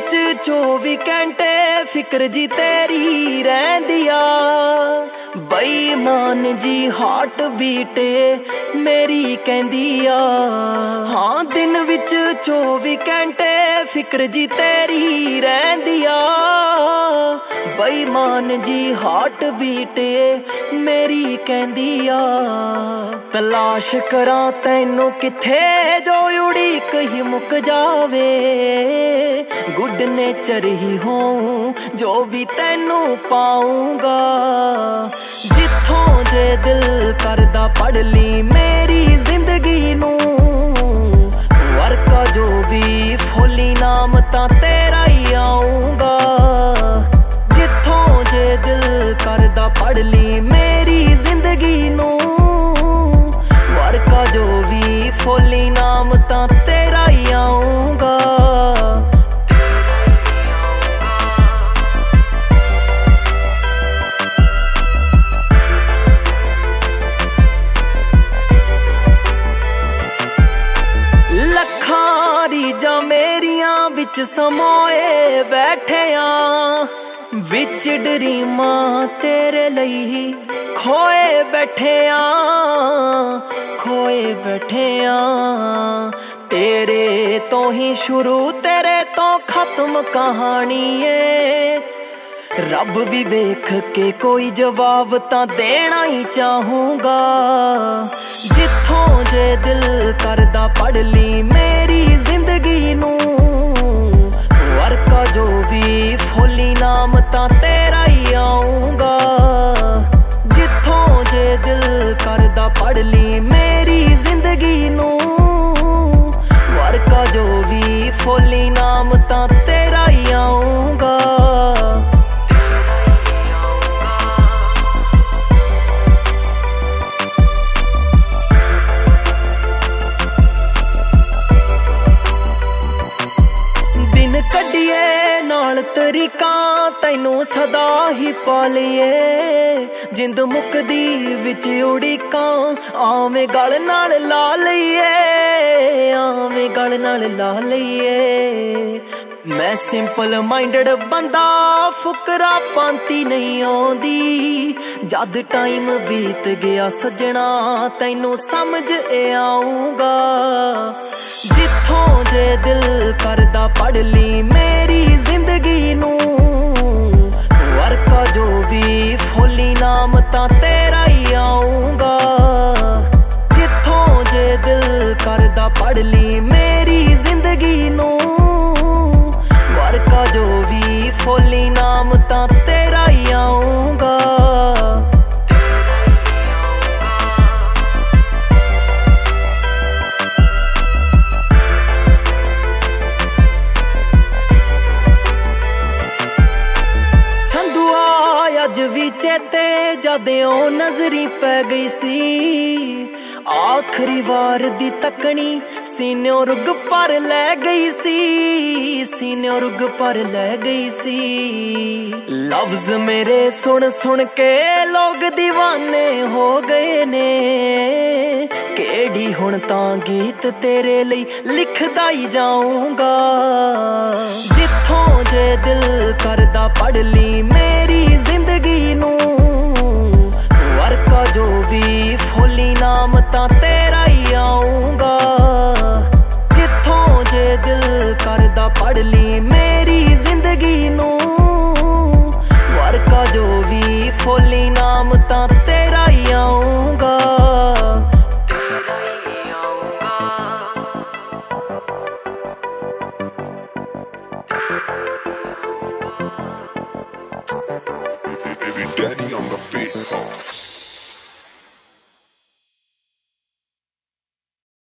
ਵਿੱਚ 24 ਘੰਟੇ ਫਿਕਰ ਜੀ ਤੇਰੀ ਰਹਿੰਦੀ ਆ। ਬੇਈਮਾਨ ਜੀ ਹਾਰਟ ਬੀਟ ਮੇਰੀ ਕਹਿੰਦੀ ਆ। ਹਾਂ ਦਿਨ ਵਿੱਚ 24 ਘੰਟੇ ਫਿਕਰ ਜੀ ਤੇਰੀ ਰਹਿੰਦੀ ਆ। ਬੇਈਮਾਨ ਜੀ ਹਾਰਟ ਬੀਟ ਮੇਰੀ ਕਹਿੰਦੀ ਆ। ਤਲਾਸ਼ ਕਰਾਂ ਤੈਨੂੰ ਕਿੱਥੇ ਜੋ ਉਡੀਕ ਹੀ ਮੁੱਕ ਜਾਵੇ। ਗੁੱਡ ਨੇਚਰ ਹੀ ਹੋਊ ਜੋ ਵੀ ਤੈਨੂੰ ਪਾਊਂਗਾ। ਜਿੱਥੋਂ ਜੇ ਦਿਲ ਕਰਦਾ ਪੜ ਲਈ ਮੇਰੀ ਜ਼ਿੰਦਗੀ ਨੂੰ। ਵਰਕਾ ਜੋ ਵੀ ਫੁੱਲੀ ਨਾਮ ਤਾਂ ਤੇਰਾ ਹੀ ਆਊਂਗਾ। ਜਿੱਥੋਂ ਜੇ ਦਿਲ ਕਰਦਾ ਪੜ ਲਈ ਮੇਰੀ ਜ਼ਿੰਦਗੀ ਨੂੰ। ਵਰਕਾ ਜੋ ਵੀ ਫੁੱਲੀ ਨਾਮ ਤਾਂ ਤੇਰਾ ਹੀ ਆਊਂਗਾ। ਲੱਖਾਂ ਰੀਝਾਂ ਮੇਰੀਆਂ ਵਿੱਚ ਸਮੋਏ ਬੈਠਿਆ। ਵਿੱਚ ਡਰੀਮਾਂ ਤੇਰੇ ਲਈ ਖੋਏ ਬੈਠਿਆ। ਖੋਏ ਬੈਠਿਆ ਤੇਰੇ ਤੋਂ ਹੀ ਸ਼ੁਰੂ ਤੇਰੇ ਤੋਂ ਖਤਮ ਕਹਾਣੀ ਏ। ਰੱਬ ਵੀ ਵੇਖ ਕੇ ਕੋਈ ਜਵਾਬ ਤਾਂ ਦੇਣਾ ਹੀ ਚਾਹੂੰਗਾ। ਜਿੱਥੋਂ ਜੇ ਦਿਲ ਕਰਦਾ ਪੜ ਲਈ ਮੇਰੀ ਜ਼ਿੰਦਗੀ ਨੂੰ। ਵਰਕਾ ਜੋ ਵੀ ਫੁੱਲੀ ਨਾਮ ਤਾਂ ਤੇਰਾ ਹੀ ਆਊਂਗਾ। ਜਿੱਥੋਂ ਜੇ ਦਿਲ ਕਰਦਾ ਪੜ ਲਈ ਮੇਰੀ ਜ਼ਿੰਦਗੀ ਨੂੰ। ਵਰਕਾ ਜੋ ਵੀ ਫੁੱਲੀ ਨਾਮ ਤਾਂ ਤੇਰਾ ਹੀ ਆਊਂਗਾ। ਦਿਨ ਕੱਢੀਏ ਨਾਲ ਤਰੀਕਾਂ ਤੈਨੂੰ ਸਦਾ ਹੀ ਪਾ ਲਈਏ। ਜਿੰਦ ਮੁੱਕਦੀ ਵਿੱਚ ਉਡੀਕਾਂ ਆਵੇਂ ਗਲ ਨਾਲ ਲਾ ਲਈਏ। ਆਵੇਂ ਗਲ ਨਾਲ ਲਾ ਲਈਏ। ਮੈਂ ਸਿੰਪਲ ਮਾਈਂਡਡ ਬੰਦਾ ਫੁਕਰਾ ਪੰਤੀ ਨਹੀਂ ਆਉਂਦੀ। ਜਦ ਟਾਈਮ ਬੀਤ ਗਿਆ ਸੱਜਣਾ ਤੈਨੂੰ ਸਮਝ ਆਊਂਗਾ। ਜਿੱਥੋਂ ਜੇ ਦਿਲ ਕਰਦਾ ਪੜ ਲਈ ਮੇਰੀ ਜ਼ਿੰਦਗੀ ਨੂੰ। ਵਰਕਾ ਜੋ ਵੀ ਫੁੱਲੀ ਨਾਮ ਤਾਂ ਤੇਰਾ ਹੀ ਆਊਂਗਾ। ਜਿੱਥੋਂ ਜੇ ਦਿਲ ਕਰਦਾ ਪੜ ਲਈ ਮੇਰੀ ਜ਼ਿੰਦਗੀ ਨੂੰ। ਵਰਕਾ ਜੋ ਵੀ ਫੁੱਲੀ ਨਾਮ ਤਾਂ ਤੇਰਾ ਹੀ ਆਊਂਗਾ। ਅੱਜ ਵੀ ਚੇਤੇ ਜਦ ਉਹ ਨਜ਼ਰੀ ਪੈ ਗਈ ਸੀ। ਆਖਰੀ ਵਾਰ ਦੀ ਤੱਕਣੀ ਸੀਨਿਓ ਰੁੱਗ ਪਰ ਲੈ ਗਈ ਸੀ। ਸੀਨਿਓ ਰੁੱਗ ਪਰ ਲੈ ਗਈ ਸੀ। ਲਫ਼ਜ਼ ਮੇਰੇ ਸੁਣ ਸੁਣ ਕੇ ਲੋਕ دیਵਾਨੇ ਹੋ ਗਏ ਨੇ। ਕਿਹੜੀ ਹੁਣ ਤਾਂ ਗੀਤ ਤੇਰੇ ਲਈ ਲਿਖਦਾ ਹੀ ਜਾਊਂਗਾ। ਜਿੱਥੋਂ ਜੇ ਦਿਲ ਕਰਦਾ ਪੜ ਲਈ ਮੇਰੀ ਜ਼ਿੰਦਗੀ ਨੂੰ। ਵਰਕਾ ਜੋ ਵੀ ਫੁੱਲੀ ਨਾਮ ਤਾਂ ਤੇਰਾ ਹੀ ਆਊਂਗਾ। ਜਿੱਥੋਂ ਜੇ ਦਿਲ ਕਰਦਾ ਪੜ ਲਈ ਮੇਰੀ ਜ਼ਿੰਦਗੀ ਨੂੰ। ਵਰਕਾ ਜੋ ਵੀ ਫੁੱਲੀ ਨਾਮ ਤਾਂ ਤੇਰਾ ਹੀ ਆਊਂਗਾ। Daddy on the beat.